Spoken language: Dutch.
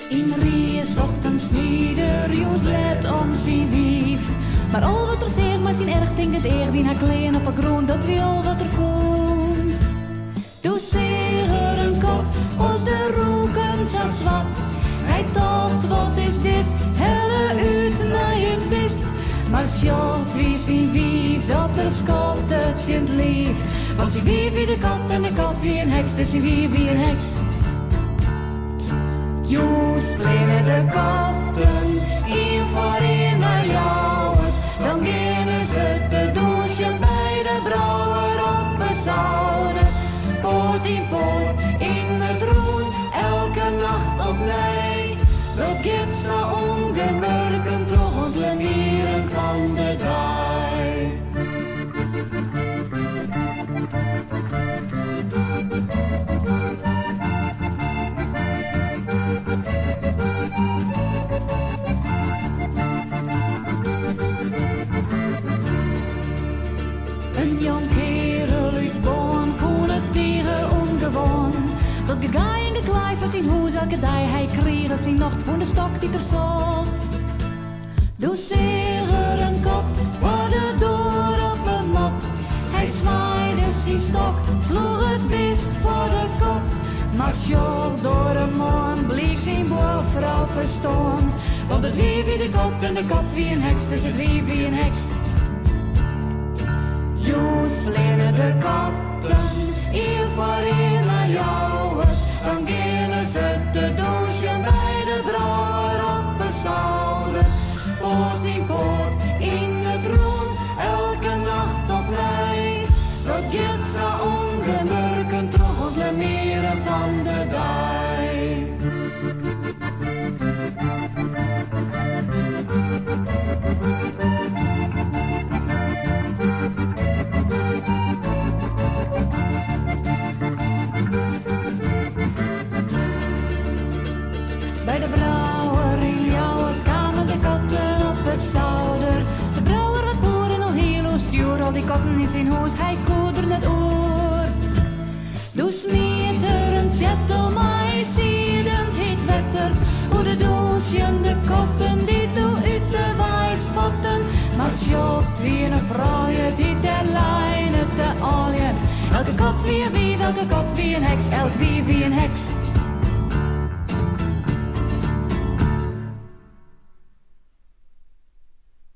In ries ochtends nieder, Joes let om zijn wief. Maar al wat er zegt, maar zijn erg denkt het eer wie haar klein op een groen, dat wie al wat er vond. Doe zeer een kot, als de roeken zo zwart. Hij dacht, wat is dit, helle uit naar het wist. Maar sjalt wie zijn wief, dat er schot het zijn lief. Want zijn wief wie de kat en de kat wie een heks, dus zijn wief wie een heks. Joes vliegen de katten, een voor een naar jou. Dan gaan ze te douchen bij de brouwer op een zoude. Poot in poot, in het roen, elke nacht opnieuw. Dat gaat zo ongemerkt toch ontlenieren van de dij. Een jong kerel uit Bonn voelde het tegen ongewoon. Dat gegaai en geklaai van zijn hoes elke dag hij kreeg zijn nacht voor de stok die er zocht. Doe zeer een kot voor de door op een mat. Hij zwaaide zijn stok, sloeg het beest voor de kop. Maar sjol door een maan bleek zijn boervrouw verstaan. Want het wie wie de kat en de kat wie een heks, dus het wie wie een heks. Joes vliegen de katten, een voor een naar jou. Dan gaan ze te douchen bij de brouwer op een zoude. Poot in poot, in het roen, elke nacht opnieuw. Dat gaat zo ongemerkt toch ontlenieren van de dij. Bij de brouwer in Ljouwert kwamen de katten op het zouder. De brouwer had boeren al heel stuur, al die katten in zijn hoes, hij koederde het oor. Doe smeet er een zettel, maar hij ziedend heet wetter. Hoe de doosjen de katten die doe uit de waai spotten. Maar sjokt wie een vrouwje die ter lijnen te alje. Elke kat wie een wief, elke kat wie een heks, elk wie een heks.